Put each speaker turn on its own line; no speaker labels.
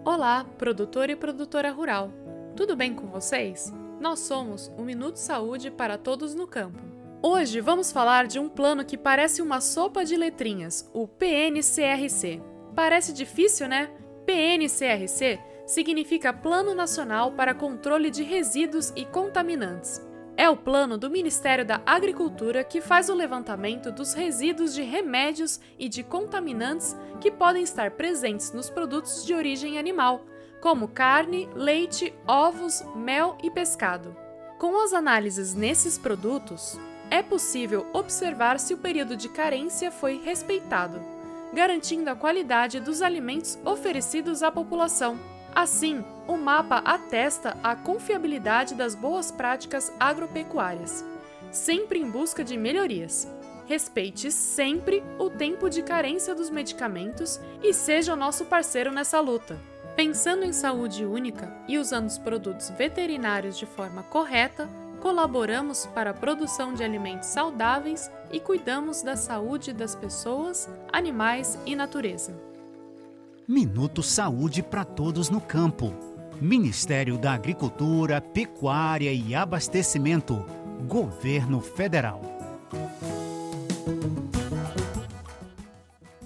Olá, produtor e produtora rural. Tudo bem com vocês? Nós somos o Minuto Saúde para Todos no Campo. Hoje vamos falar de um plano que parece uma sopa de letrinhas, o PNCRC. Parece difícil, né? PNCRC significa Plano Nacional para Controle de Resíduos e Contaminantes. É o plano do Ministério da Agricultura que faz o levantamento dos resíduos de remédios e de contaminantes que podem estar presentes nos produtos de origem animal, como carne, leite, ovos, mel e pescado. Com as análises nesses produtos, é possível observar se o período de carência foi respeitado, garantindo a qualidade dos alimentos oferecidos à população. Assim, o mapa atesta a confiabilidade das boas práticas agropecuárias, sempre em busca de melhorias. Respeite sempre o tempo de carência dos medicamentos e seja o nosso parceiro nessa luta. Pensando em saúde única e usando os produtos veterinários de forma correta, colaboramos para a produção de alimentos saudáveis e cuidamos da saúde das pessoas, animais e natureza.
Minuto Saúde para Todos no Campo. Ministério da Agricultura, Pecuária e Abastecimento. Governo Federal.